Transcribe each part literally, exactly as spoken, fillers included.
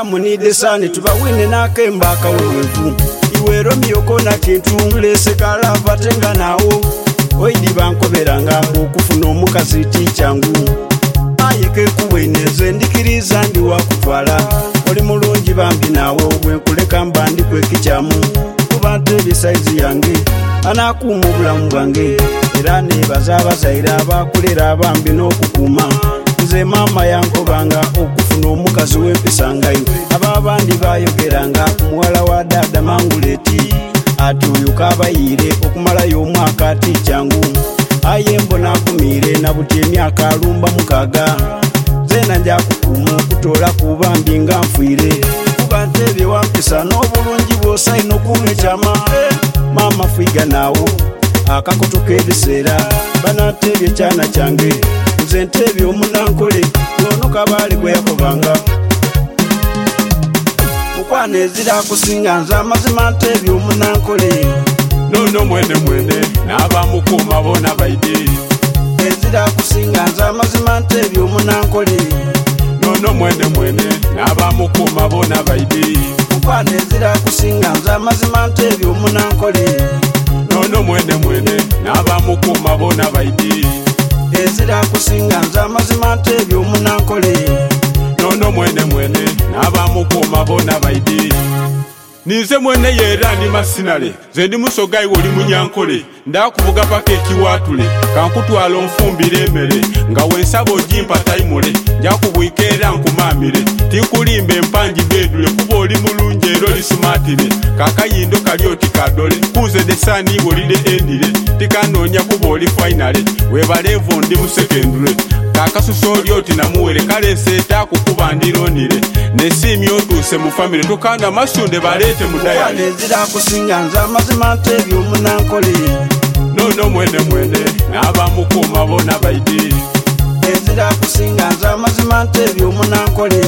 munide sani tubawine nakemba akawewevu iwe Romeo kona kintu lese kalava tenga nawo oidi bankoberanga okufuna omukazi tichangu ayeke kuweneze ndikiriza ndi wakutwala oli mulungi bambi nawo bwenkuleka mbandi kwekichamu kubante bisaizi yange anakuuma obulamu bwange era nebaza abazaire abakulera abambi n'okukuma nze maama yankobanga okufuna omukazi w'empisa nga iwe ababandi bayogeranga ku muwala wa dada Manguleti ati oyo kabayire okumalayo omwaka ati kyangu aye mbona akumire na buti emyaka alumba mukaga zena nja kukuuma okutoola ku bambi nga nfuire kuba ntebye wampisa n'obulungi bw'osayina okuuma ekyama maama fuiga nawo akakoto k'ebiseera banatebye kyana kyange nze ntebye omunankole yono kabaali gwe yakobanga mukwana ezira kusinga nze amazima ntebye omunankole nono mwene mwene n'abamukuuma bona baide ezira kusinga nze amazima ntebye omunankole nono mwene mwene n'abamukuuma bona baide mukwana ezira kusinga nze amazima ntebye omunankole nono mwene mwene n'abamukuuma bona baide ezira kusinga nze amazima ntebye omunankole nono mwene mwene n'abamukuuma bona baide nize mwene yera ndi masinale ze ndi musogayi woli munyankole ndakuvuga paka ekiwatule kankutwala onfumbire emere nga wensaba ogimpa tayimule njakubwikeera nkumamire tikulimba empanji bedule kuba oli mulungi era oli sumatire kakayindo kali oti kadole kuze desani wolide endire tikanoonya kuba oli fainale webalevo ndi musekendule kakasusa oli oti namuwere kaleseeta kukuba ndironire nesimi otuuse mu famire tokanda masunde baleete mudaya ezira kusinga nze amazima ntebye omunankole nono mwene mwene n'abamukuuma bona baide ezira kusinga nze amazima ntebye omunankole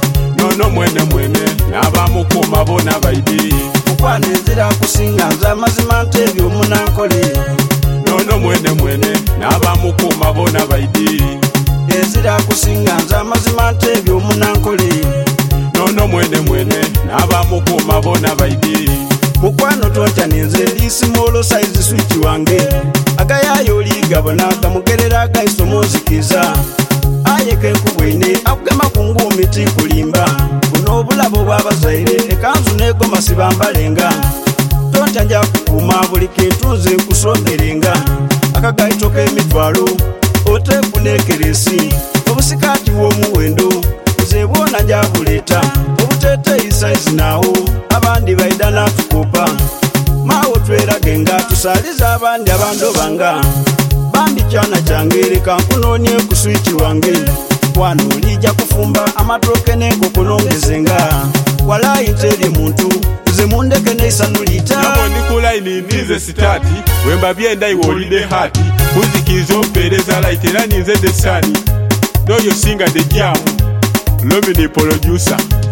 nono mwene mwene n'abamukuuma bona baide mukwana ezira kusinga nze amazima ntebye omunankole nono mwene mwene n'abamukuuma bona baide ezira kusinga nze amazima ntebye omunankole nono mwene mwene n'abamukuuma bona baide mukwano tonta ninze ndi small size switch wange agayayo oligabona gamugerera agaisomozikiza ayeke nkubwine akugema kungumi tikulimba buno obulabo bw'abazaire ekanzu negoma sibambalenga tonta nja kukuuma buli kintu nze nkusongerenga akagaito k'emitwalo otekunekeresi obusikati bw'omuwendo nze bwona nja buleeta obuteteyi size nawo abandi baida natukupa mawo twerage nga tusaliza abandi abandobanga bambi kyana kyange leka nkunoonye ku switi wange wano lijja kufumba amatoke n'enkoko nongezenga walayi nteri muntu nze mundeke neisanulita nabo ndi ku layini ndize sitaati wembabye ndayiwe olide hati kunzikiriza ompeereza layiti era ninze desani noyo singa de jamu lomini producer